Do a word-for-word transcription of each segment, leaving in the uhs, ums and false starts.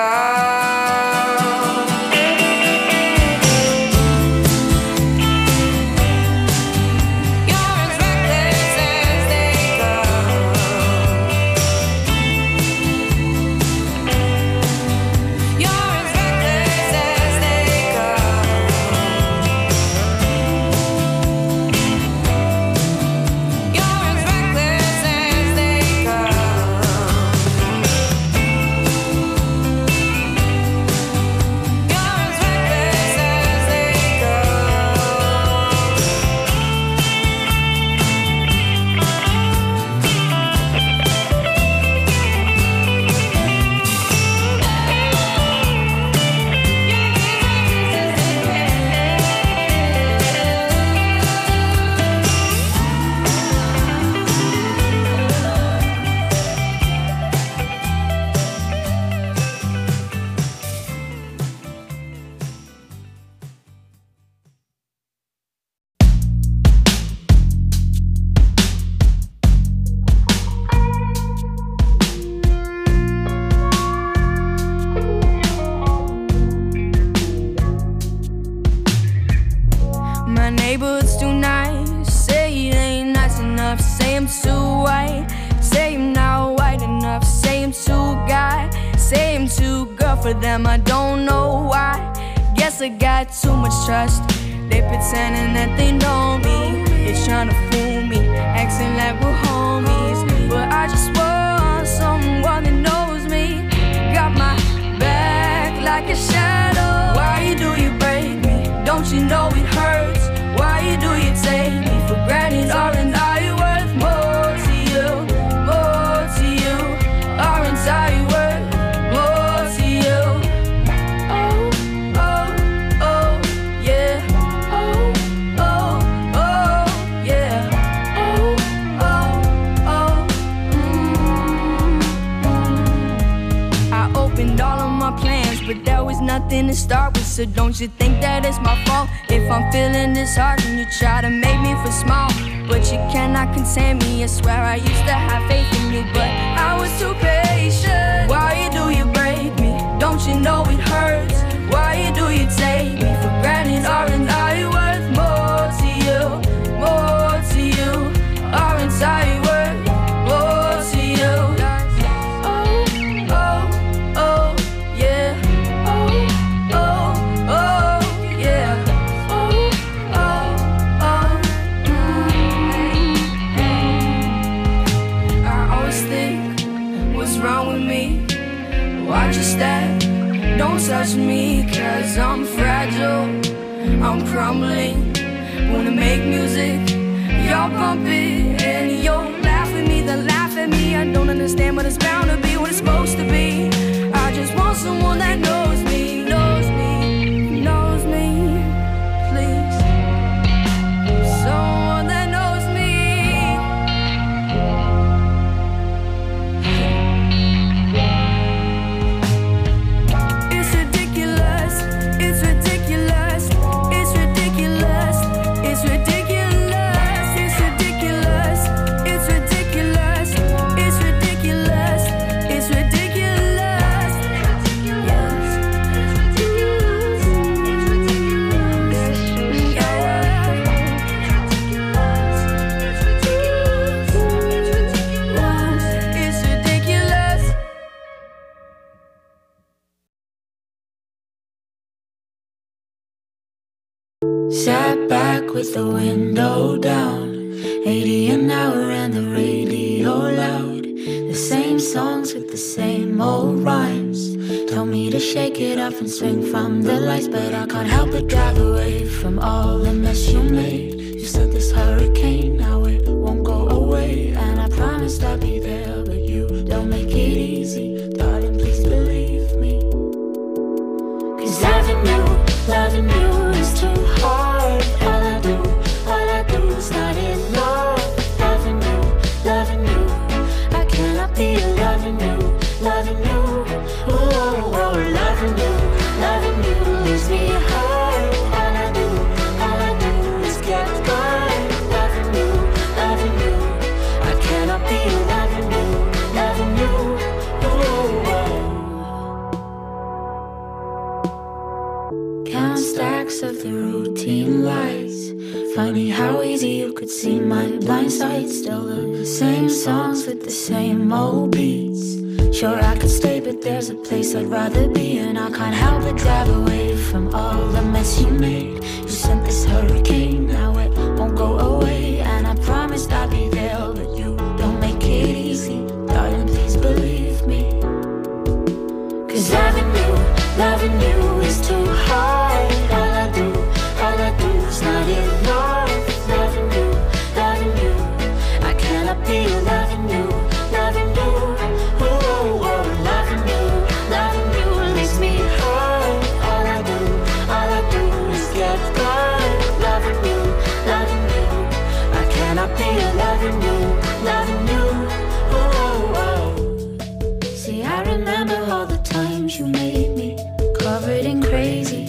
neighborhood's too nice. Say it ain't nice enough. Say I'm too white. Say I'm not white enough. Say I'm too guy. Say I'm too girl for them. I don't know why. Guess I got too much trust. They pretending that they know me. They tryna fool me, acting like we're homies. But I just want someone that knows me. Got my back like a shadow. Why do you break me? Don't you know it hurts? Why do you take me for granted? Aren't I worth more to you? More to you? Aren't I worth more to you? Oh, oh, oh, yeah. Oh, oh, oh, yeah. Oh, oh, oh, mm-hmm. I opened all of my plans, but there was nothing to start with. So don't you think that it's my fault if I'm feeling disheartened? You try to make me feel small, but you cannot contain me. I swear I used to have faith in you, but I was too patient. Why do you break me? Don't you know it hurts? Why do you take me for granted? Aren't I worth more to you? More to you? Aren't I worth more to you? Oh, oh, oh, yeah. Oh, oh, oh, yeah. Oh, oh, oh, mm-hmm. I always think, what's wrong with me? Watch your step, don't touch me, cause I'm fragile, I'm crumbling. Wanna make music, y'all bump it, and you'll laugh at me, then laugh at me. I don't understand, but it's bound to be what it's supposed to be. I just want someone that knows me, knows me, knows me, please. Someone that knows me. It's ridiculous, it's ridiculous, it's ridiculous, it's ridiculous, it's ridiculous, it's ridiculous, it's ridiculous, it's ridiculous. Yes. It's ridiculous. Sat back with the window down, eighty an hour and the radio loud. The same songs with the same old rhymes. Told me to shake it off and swing from the lights, but I can't help but drive away from all the mess you made. You said this hurricane, now it won't go away, and I promised I'd be there, but you don't make it easy. Darling, please believe me, cause loving you, loving you is too hard. All I do, all I do is not enough. Loving you, loving you, I cannot be loving you, loving you. Oh, oh, oh, loving you, loving you leaves me hurt. All I do, all I do is get by. Loving you, loving you, I cannot be loving you, loving you. Oh, oh, oh. Count stacks of the routine lights. Funny how easy you could see my blind side. Still the same songs with the same old beats. Sure I could stay, but there's a place I'd rather be. And I can't help but drive away from all the mess you made. You sent this hurricane, now it won't go away. And I promised I'd be there, but you don't make it easy. Darling, please believe me. Cause loving you, loving you is too hard. All I do, all I do is not enough. Loving you, loving you, I cannot be loving you, loving you. Oh, oh, oh, loving you, loving you leaves me hurt. All I do, all I do is get hurt. Loving you, loving you, I cannot be loving you, loving you. Oh, oh, oh. See, I remember all the times you made me covered in crazy.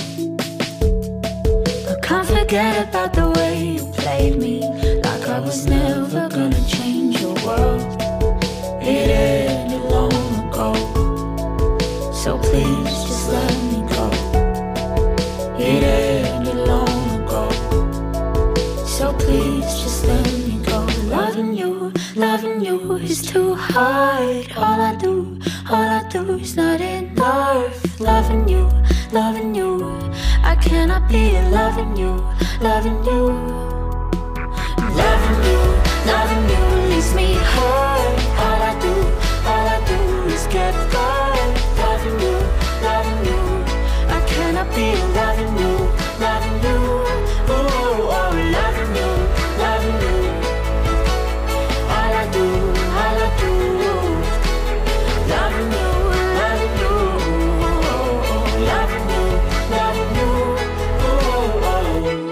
I can't forget about the way you played me, like I was never gonna change your world. It ended long ago, so please just let me go. It ended long ago, so please just let me go. Loving you, loving you is too hard. All I do, all I do is not enough. Loving you, loving you, I cannot be loving you, loving you. Loving you, loving you leaves me hurt. All I do, all I do is get hurt. Loving you, loving you, I cannot be loving you, loving you. Oh, oh, loving you, loving you. All I do, all I do, loving you, loving you. Oh, oh, loving you, loving you. Oh, oh.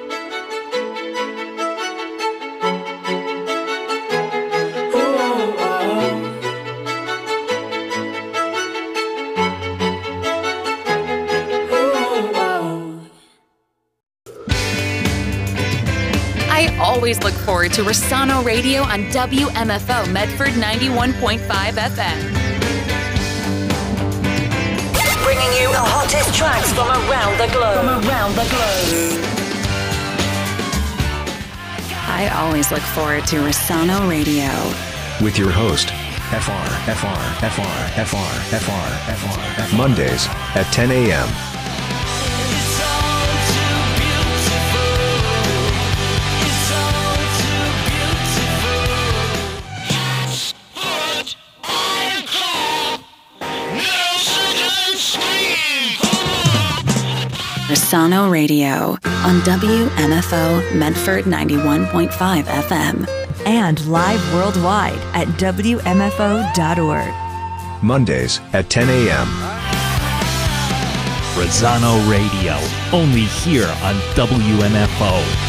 I always look forward to Rossano Radio on W M F O Medford ninety-one point five F M. Bringing you the hottest tracks from around the globe. From around the globe. I always look forward to Rossano Radio. With your host, F R, F R, F R, F R, F R, F R, F R. Mondays at ten a.m. Rossano Radio on W M F O Medford ninety-one point five F M. And live worldwide at W M F O dot org. Mondays at ten a.m. Rossano Radio, only here on W M F O.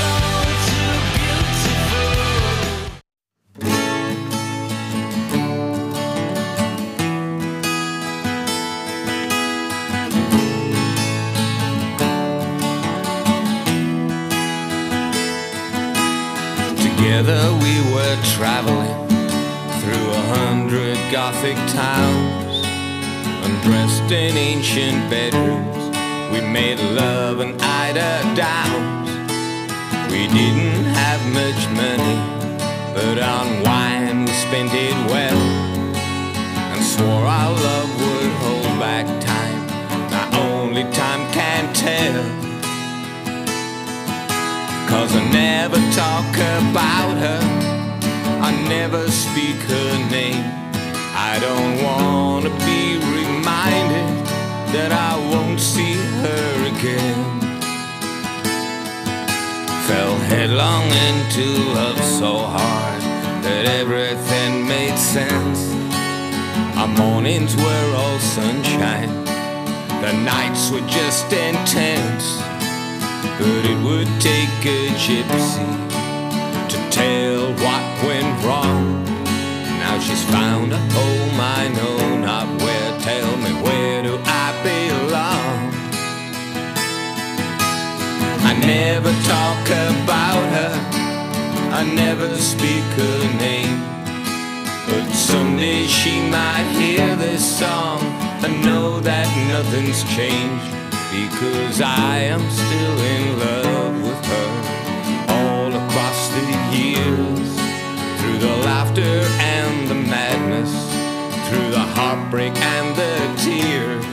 Together we were traveling through a hundred Gothic towns, undressed in ancient bedrooms. We made love and eider downs. We didn't have much money, but on wine we spent it well, and swore our love would hold back time. Now only time can tell. Cause I never talk about her, I never speak her name. I don't wanna be reminded that I won't see her again. Fell headlong into love so hard that everything made sense. Our mornings were all sunshine, the nights were just intense. But it would take a gypsy to tell what went wrong. Now she's found a home I know not where. Tell me, where do I belong? I never talk about her, I never speak her name. But someday she might hear this song and know that nothing's changed. because I am still in love with her. All across the years, through the laughter and the madness, through the heartbreak and the tears,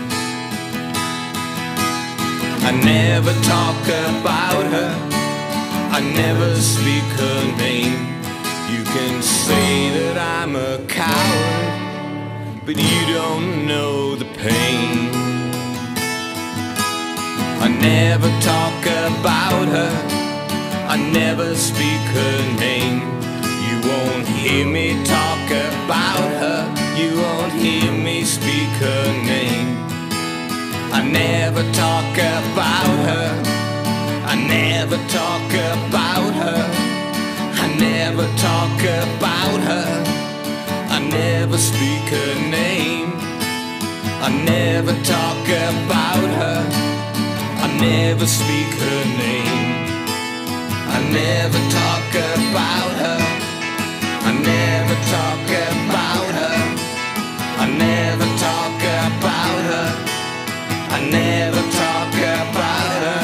I never talk about her, I never speak her name. You can say that I'm a coward, but you don't know the pain. I never talk about her, I never speak her name. You won't hear me talk about her, you won't hear me speak her name. I never talk about her, I never talk about her, I never talk about her, I never speak her name. I never talk about her, I never speak her name. I never talk about her, I never talk about her, I never talk about her, I never talk about her.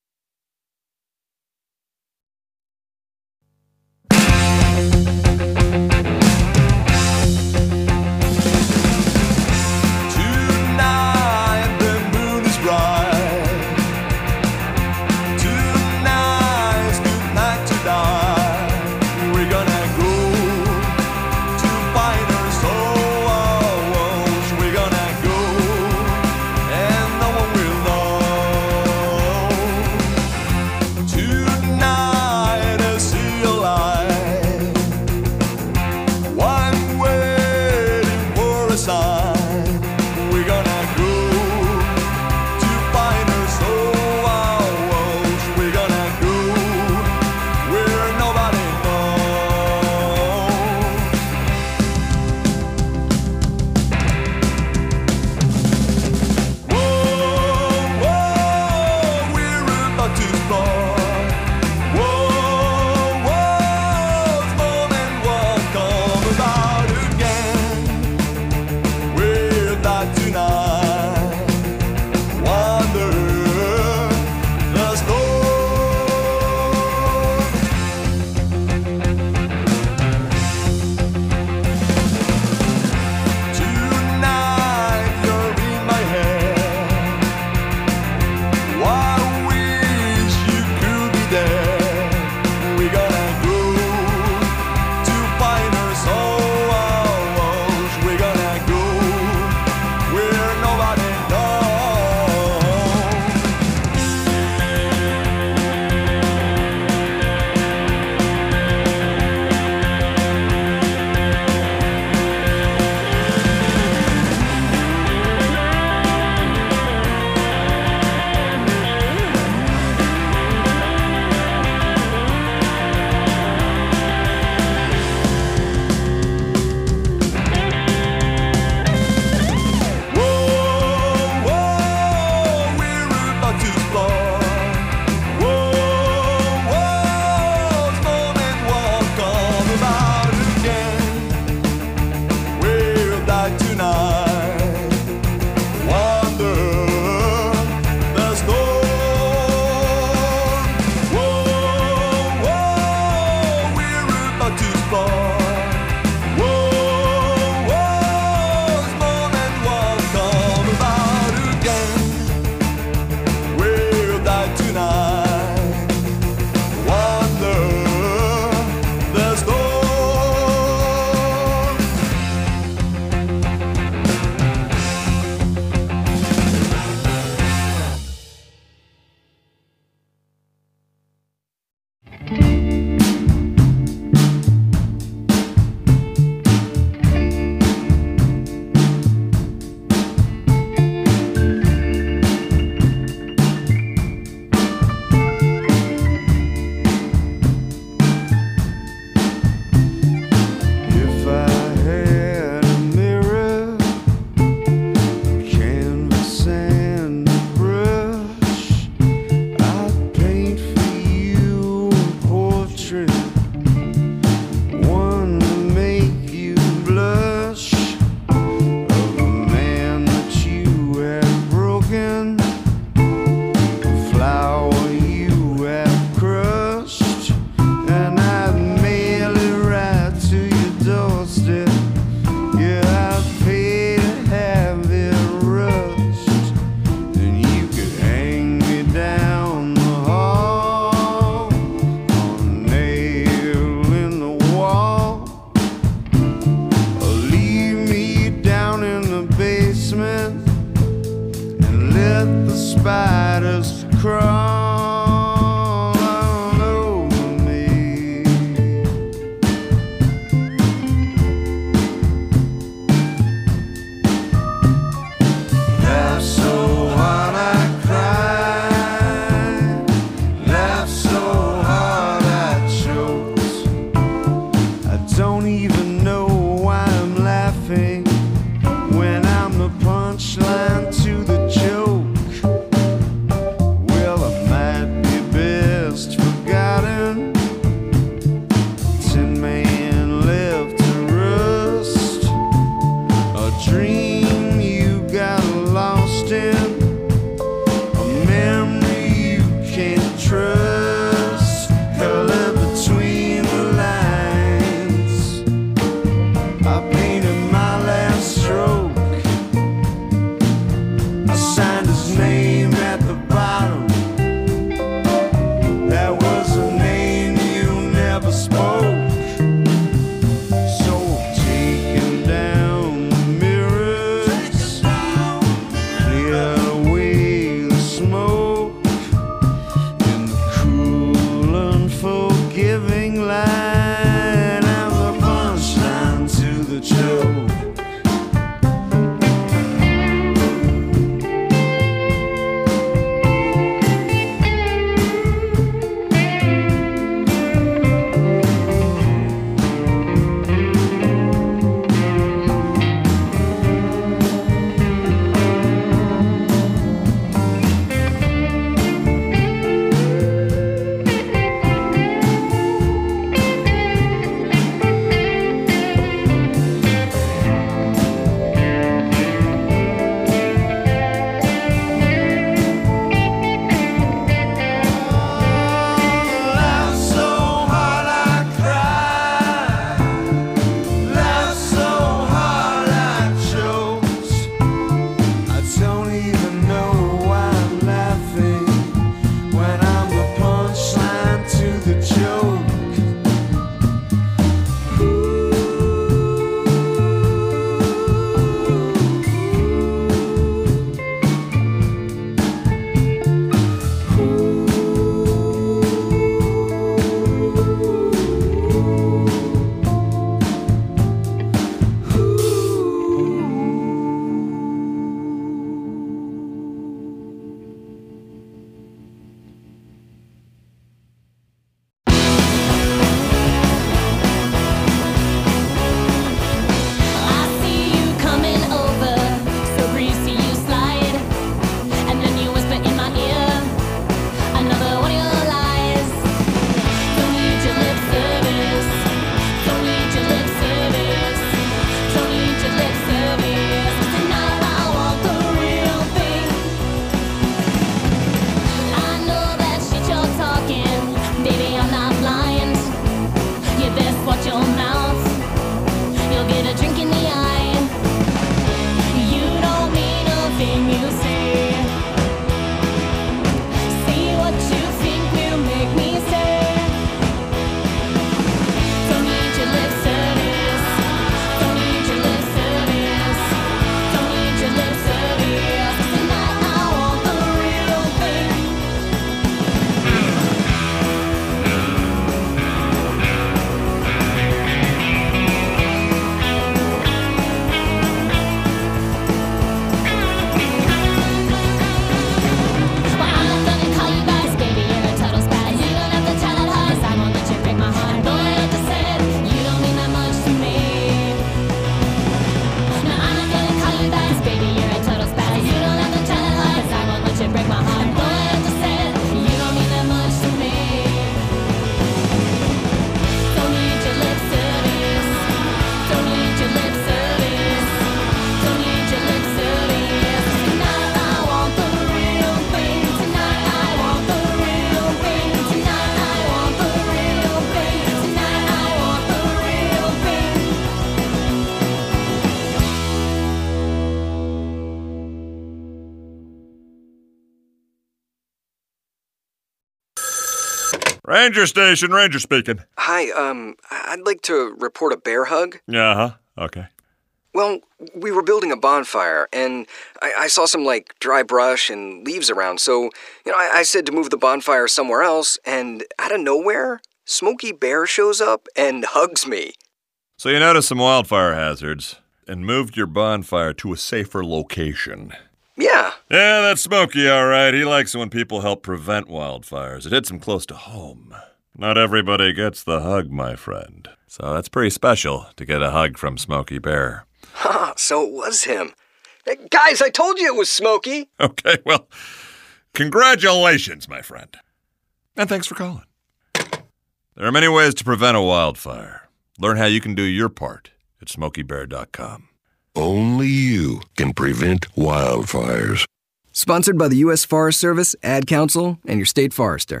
Ranger station, Ranger speaking. Hi, um, I'd like to report a bear hug. Uh-huh, okay. Well, we were building a bonfire, and I, I saw some, like, dry brush and leaves around, so, you know, I, I said to move the bonfire somewhere else, and out of nowhere, Smokey Bear shows up and hugs me. So you noticed some wildfire hazards and moved your bonfire to a safer location. Yeah. Yeah, that's Smokey, all right. He likes it when people help prevent wildfires. It hits him close to home. Not everybody gets the hug, my friend. So that's pretty special to get a hug from Smokey Bear. Ha, so it was him. Hey, guys, I told you it was Smokey. Okay, well, congratulations, my friend. And thanks for calling. There are many ways to prevent a wildfire. Learn how you can do your part at smokey bear dot com. Only you can prevent wildfires. Sponsored by the U S Forest Service, Ad Council, and your state forester.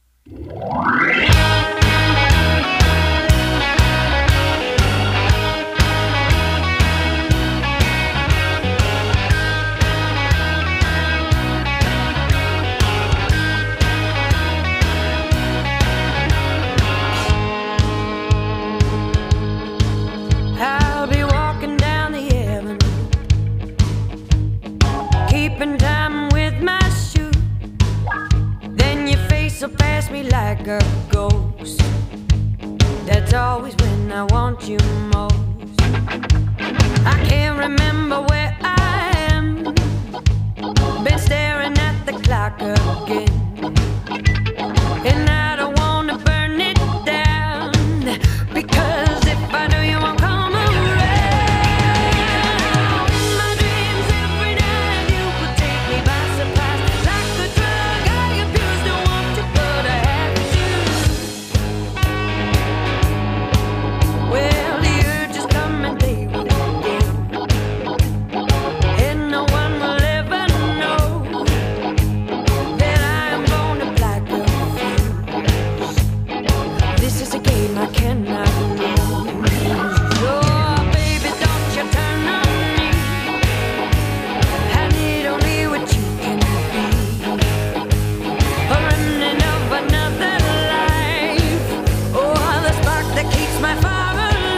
I'll be walking down the avenue, keeping time with my shoe. Then your face will pass me like a ghost. That's always when I want you most. I can't remember where I am. Been staring at the clock again, and I don't wanna burn it down, because if I do, you won't come around. In my dreams every night, you would take me by surprise, like a drug I abused. Don't want to, but I have to. Well, the urge is coming, they will go, and no one will ever know that I am gonna black a fuse. This is a game I cannot lose. Oh, baby, don't you turn on me. I need only what you can be. A running of another life. Oh, the spark that keeps my fire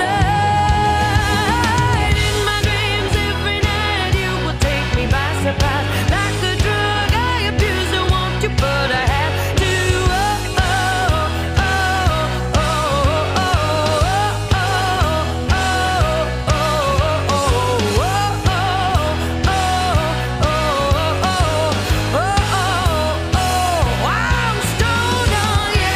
alive. In my dreams every night, you will take me by surprise, like a drug I abuse. Don't want to, but I have to. Oh, oh, oh, oh, oh, I'm stoned on you.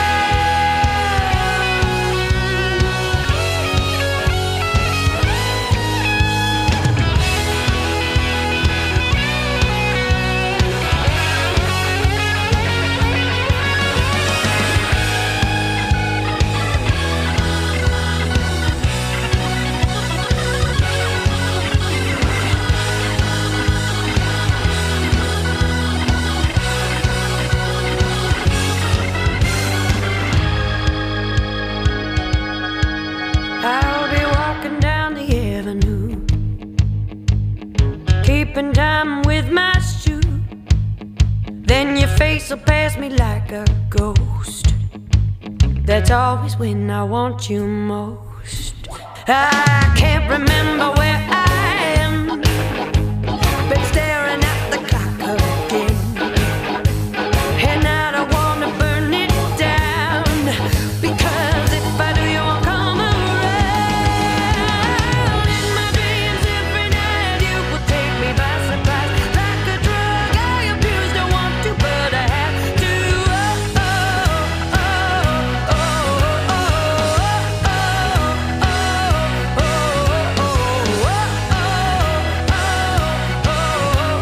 I'll be walking down the avenue, keeping time with my shoe. Then your face will pass me like a ghost. That's always when I want you most. I can't remember where I am. Been staring at the clock again, and I don't wanna burn it down, because if I do, you won't come around. In my dreams every night, you will take me by surprise, like a drug I abuse. Don't want to, but I have to. Oh, oh, oh, oh, oh, oh, oh, oh, oh, oh, oh, oh, oh.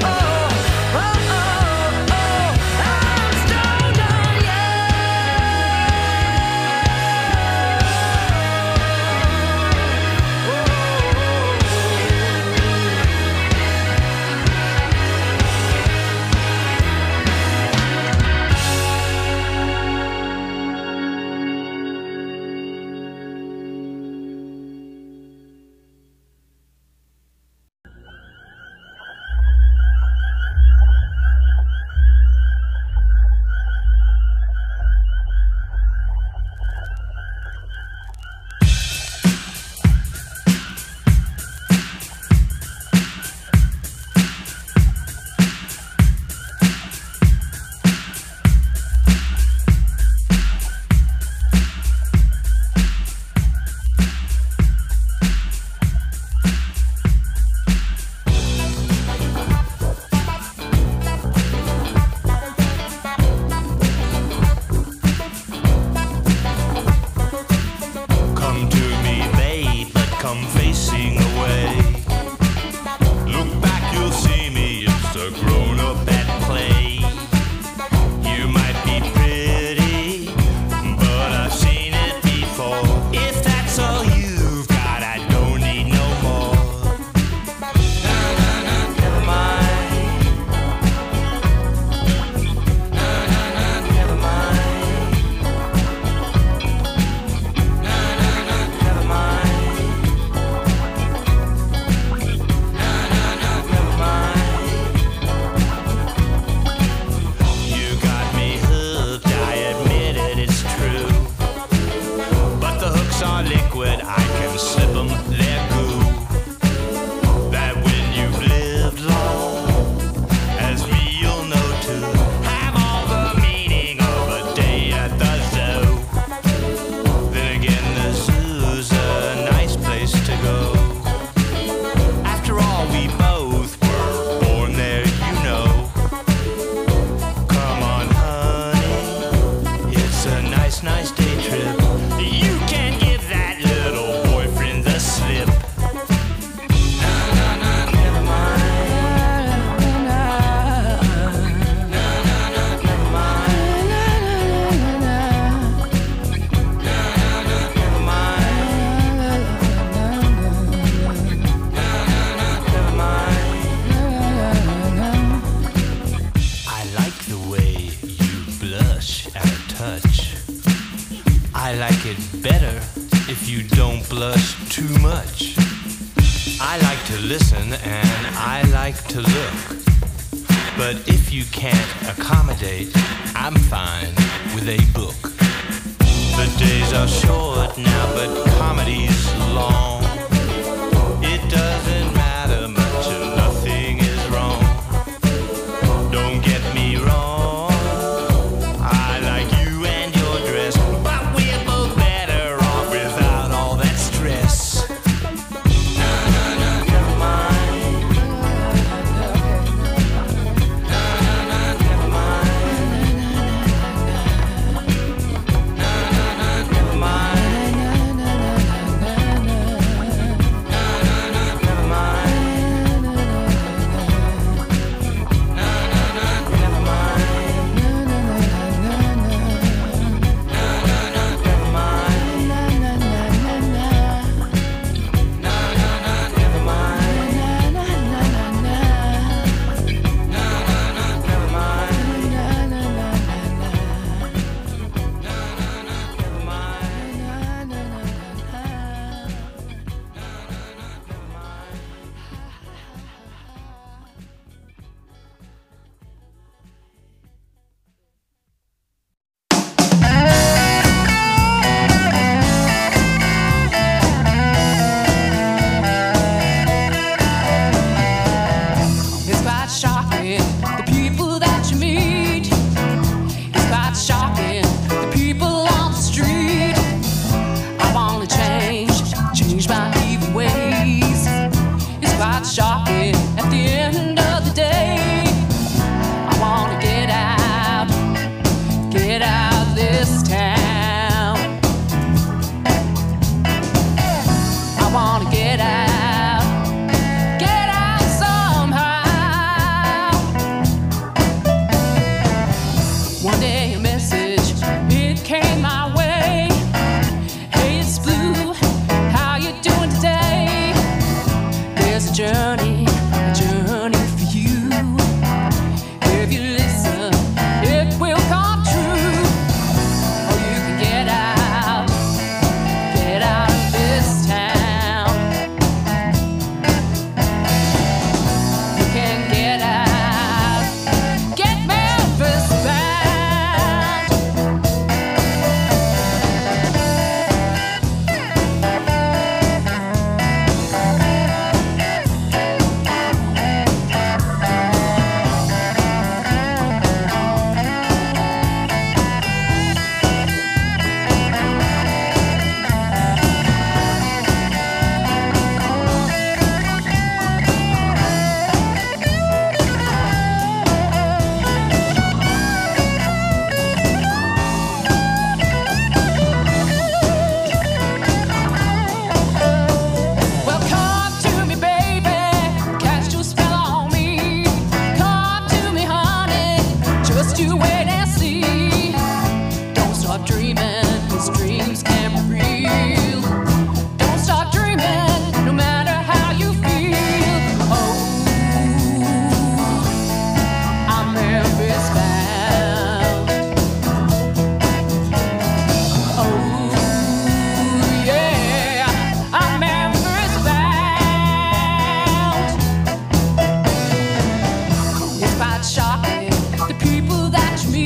touch. I like it better if you don't blush too much. I like to listen and I like to look. But if you can't accommodate, I'm fine with a book. The days are short now, but comedy's long. It doesn't matter much and nothing is wrong. Don't get me wrong, I like you and your dress, but we're both better off without all that stress. Nah, nah, nah, never mind. Nah, nah, nah, never mind. Nah, nah, nah, never mind. Nah, nah, nah, never mind. Nah, nah, nah, never mind. Nah, nah, nah, never mind. Nah, nah, nah, never mind. Nah, nah, nah, never mind. It's quite shocking, the people that you meet. It's quite shocking, the people on the street. I wanna change, change my evil ways. It's quite shocking, at the end of the day. I wanna get out, get out of this town. I wanna get out, get out somehow. One day a message, it came my way. Hey, it's Blue, how you doing today? There's a journey, a journey for you. If you listen, it will come true. Or you can get out, get out of this town. You can get out, get Memphis bound. Well, come to me, baby, cast your spell on me. Come to me, honey, just you wait and see. Don't stop dreaming, 'cause dreams can be real. Don't stop dreaming, no matter how you feel. Oh, I'm Memphis bound. Oh, yeah, I'm Memphis bound. It's quite shocking, the people that you meet.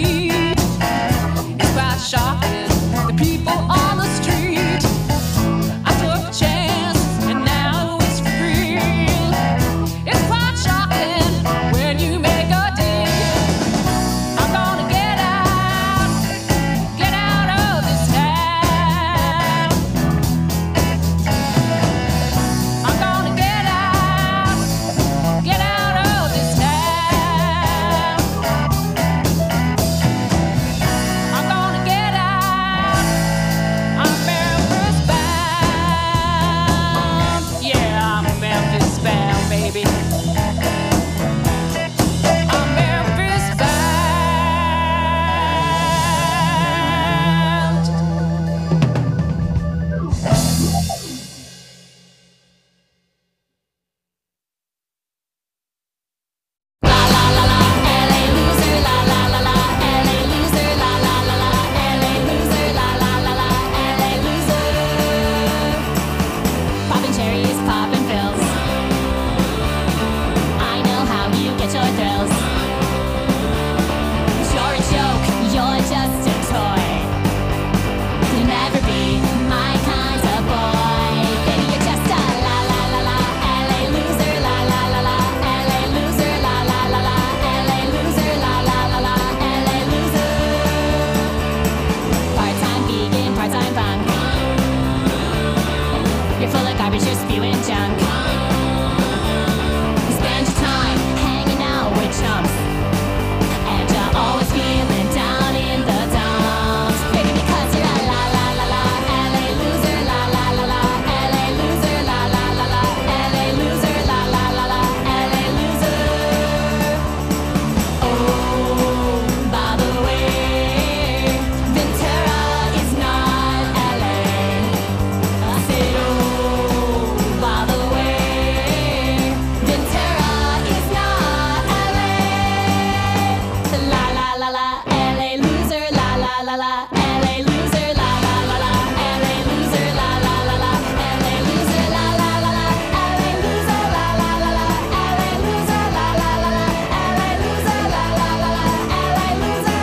la la, L A loser, la la la la, L A loser, la la la la, L A loser, la la la la, L A loser, la la la la, L A loser, la la la la, L A loser, la la la la, L A loser, la la la la, L A loser.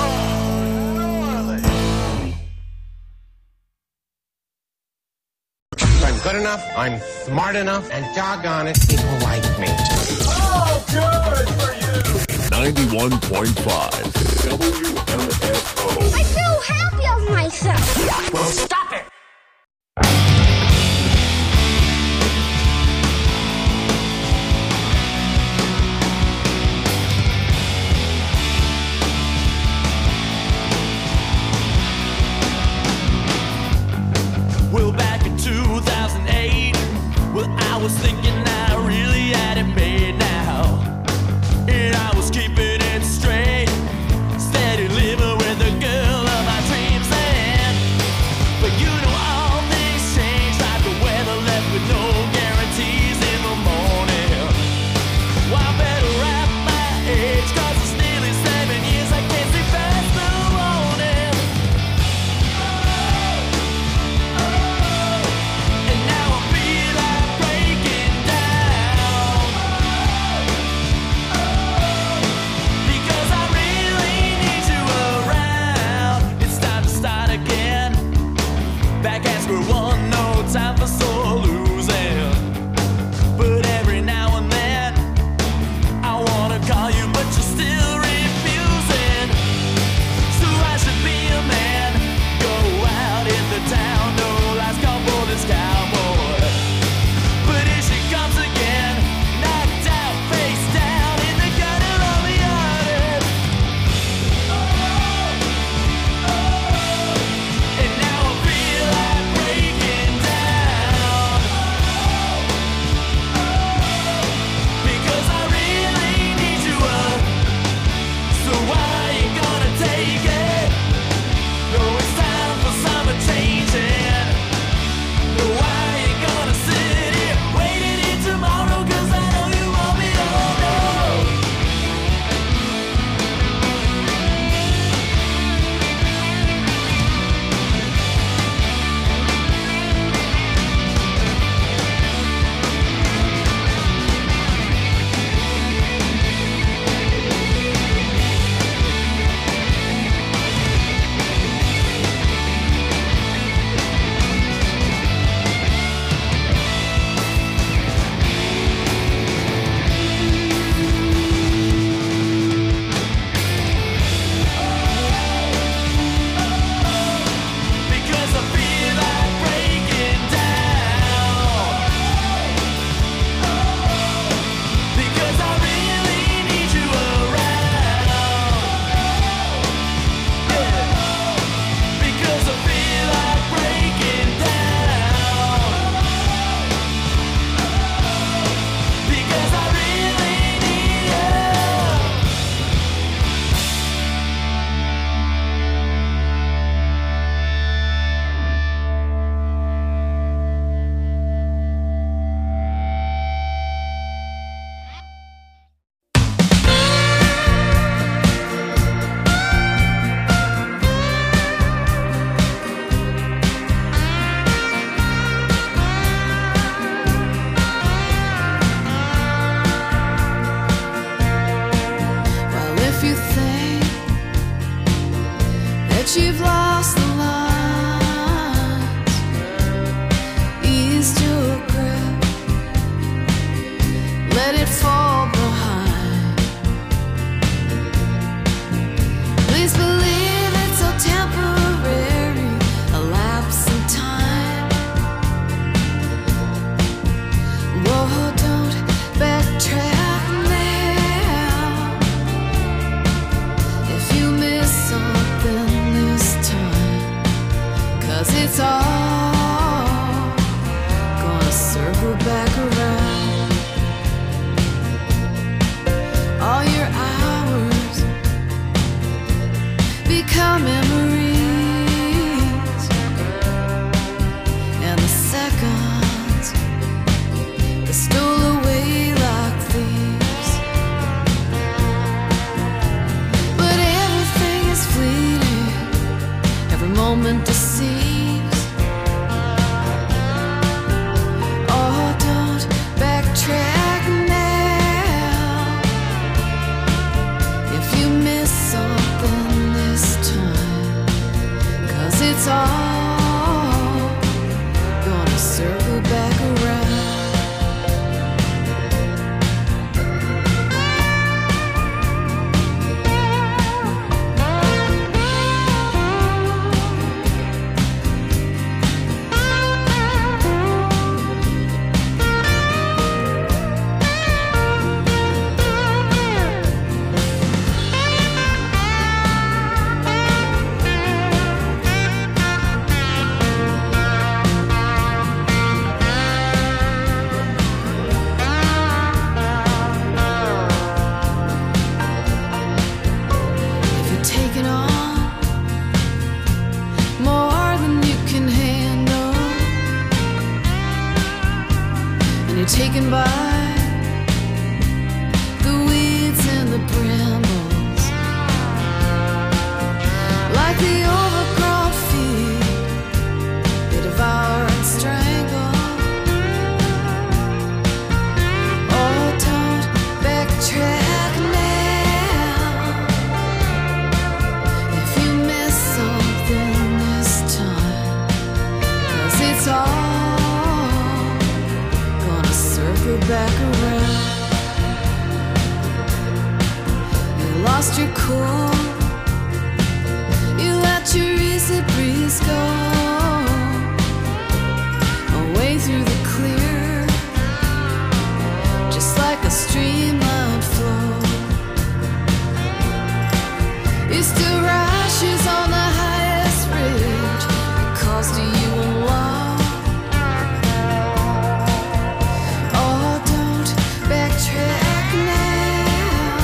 I'm good enough, I'm smart enough, and doggone it, people like me. Oh, good for you! ninety-one point five W M F O. I feel happy of myself. Well, stop it! Well, back in two thousand eight, well, I was thinking I really had it made now. And I was keeping it straight, steady living with the girl of my dreams then. But you know all things change, like the weather left with no guarantees in the morning. Well, I better wrap my age, cause it's nearly seven years, I can't see past the morning. And now I feel like breaking down, because I really need you around. It's time to start again, back at square one, no time for sore losing. But every now and then I wanna call you, but you're still refusing. So I should be a man, go out in the town, no last call for this cowboy. But here she comes again, knocked out, face down in the gutter of the yard. And now I feel like breaking down, because I really need you up. So why you gonna take it? No, it's time for summer changing. No, why you gonna sit here waiting in tomorrow? Cause I know you want me, oh no. Because I feel like breaking down, because I really need you around. Yeah. Because I feel like breaking down, because I really need you. Well, if you think that you've lost the lines, ease your grip, let it fall behind. Please believe it's so temporary, a lapse in time. Whoa, don't backtrack now. If you miss something this time, 'cause it's all gonna circle back around. All your hours become memories, and the seconds that stole away like thieves. But every you're taking on more than you can handle, and you're taken by the weeds and the brambles, like the overgrown field they devour and strangle. Oh, don't backtrack now. If you miss something this time, 'cause it's all gonna circle back around. You lost your cool, you let your easy breeze go away through the clear, just like a streamlined flow. You still rashes on the highest ridge because to you alone. Oh, don't backtrack now.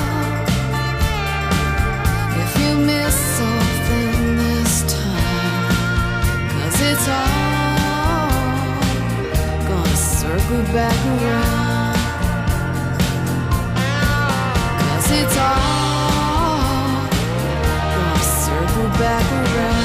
If you miss something this time, 'cause it's all gonna circle back around. 'Cause it's all gonna circle back around.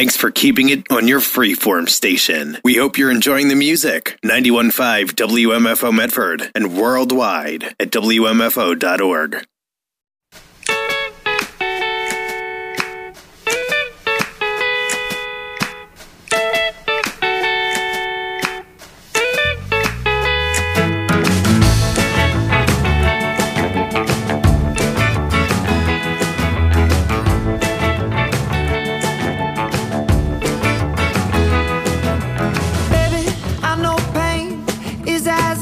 Thanks for keeping it on your freeform station. We hope you're enjoying the music. ninety-one point five W M F O Medford and worldwide at W M F O dot org.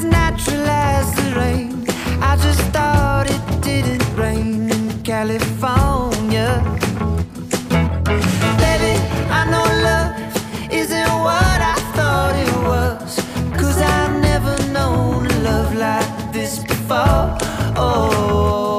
California.